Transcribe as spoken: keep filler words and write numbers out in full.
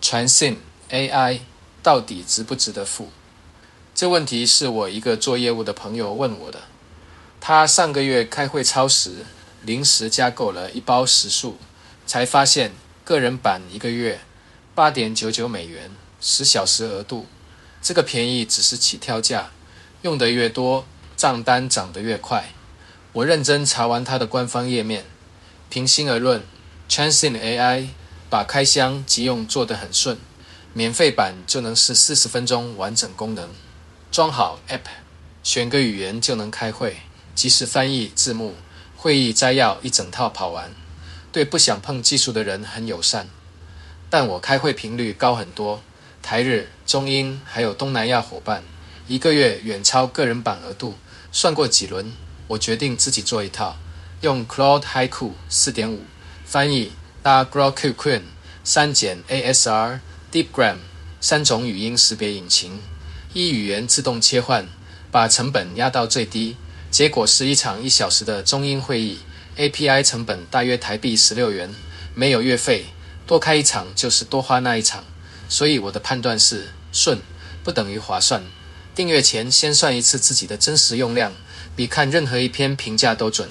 传信 A I 到底值不值得付？这问题是我一个做业务的朋友问我的。他上个月开会超时，临时加购了一包时数，才发现个人版一个月 八点九九美元，十小时额度。这个便宜只是起跳价，用得越多，账单涨得越快。我认真查完他的官方页面，平心而论， Transcend A I 把开箱即用做得很顺，免费版就能是四十分钟完整功能，装好 App， 选个语言就能开会，即时翻译字幕，会议摘要一整套跑完，对不想碰技术的人很友善。但我开会频率高很多，台日、中英还有东南亚伙伴，一个月远超个人版额度，算过几轮，我决定自己做一套，用 Claude Haiku 四点五 翻译搭 Grok Queen 删减 A S R DeepGram 三种语音识别引擎，依语言自动切换，把成本压到最低。结果是一场一小时的中英会议， A P I 成本大约台币十六元，没有月费，多开一场就是多花那一场。所以我的判断是，顺不等于划算。订阅前先算一次自己的真实用量，比看任何一篇评价都准。